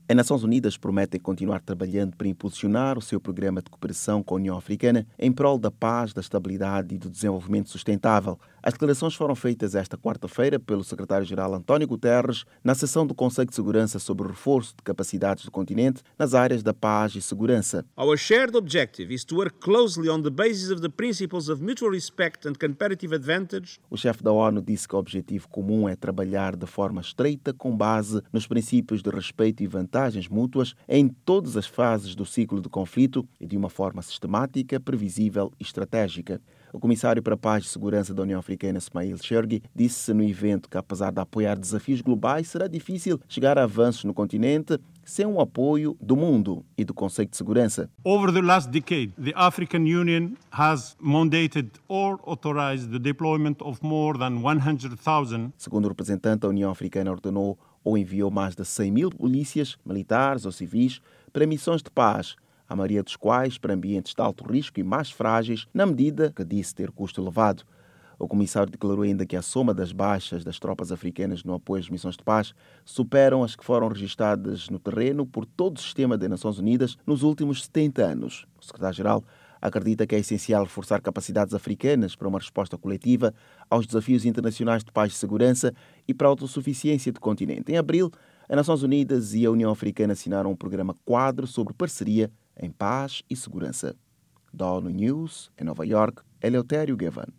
As Nações Unidas prometem continuar trabalhando para impulsionar o seu programa de cooperação com a União Africana em prol da paz, da estabilidade e do desenvolvimento sustentável. As declarações foram feitas esta quarta-feira pelo secretário-geral António Guterres na sessão do Conselho de Segurança sobre o reforço de capacidades do continente nas áreas da paz e segurança. Our shared objective is to work closely on the basis of the principles of mutual respect and comparative advantage. O chefe da ONU disse que o objetivo comum é trabalhar de forma estreita com base nos princípios de respeito e vantagens mútuas em todas as fases do ciclo de conflito e de uma forma sistemática, previsível e estratégica. O comissário para a Paz e Segurança da União Africana, Ismail Chergui, disse no evento que, apesar de apoiar desafios globais, será difícil chegar a avanços no continente sem o apoio do mundo e do Conselho de Segurança. Over the last decade, the African Union has mandated or authorized the deployment of more than 100,000. Segundo o representante, a União Africana ordenou ou enviou mais de 100 mil polícias, militares ou civis para missões de paz, a maioria dos quais para ambientes de alto risco e mais frágeis, na medida que disse ter custo elevado. O comissário declarou ainda que a soma das baixas das tropas africanas no apoio às missões de paz superam as que foram registradas no terreno por todo o sistema das Nações Unidas nos últimos 70 anos. O secretário-geral acredita que é essencial reforçar capacidades africanas para uma resposta coletiva aos desafios internacionais de paz e segurança e para a autossuficiência do continente. Em abril, as Nações Unidas e a União Africana assinaram um programa quadro sobre parceria em paz e segurança. Da ONU News, em Nova York, Eleutério Gavan.